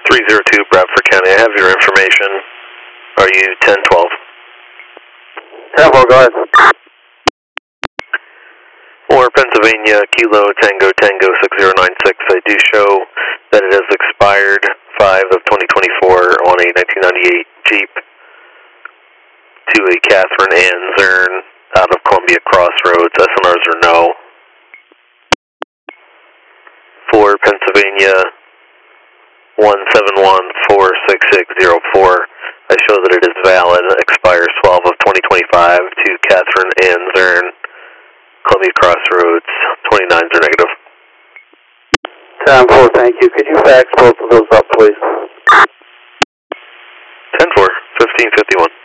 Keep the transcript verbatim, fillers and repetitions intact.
three zero two, Bradford County. I have your information. Are you ten twelve? ten twelve, go ahead. Or Pennsylvania, Kilo Tango Tango six zero nine six. I do show that it has expired five of twenty twenty-four on a nineteen ninety-eight Jeep to a Catherine Ann Zern out of Columbia Crossroads. S N Rs are no. For Pennsylvania, one seven one four six six zero four. I show that it is valid. It expires twelve of twenty twenty-five to Catherine Ann Zern, Columbia Crossroads. twenty-nines are negative. ten four, thank you. Could you fax both of those up, please? ten four, fifteen fifty-one.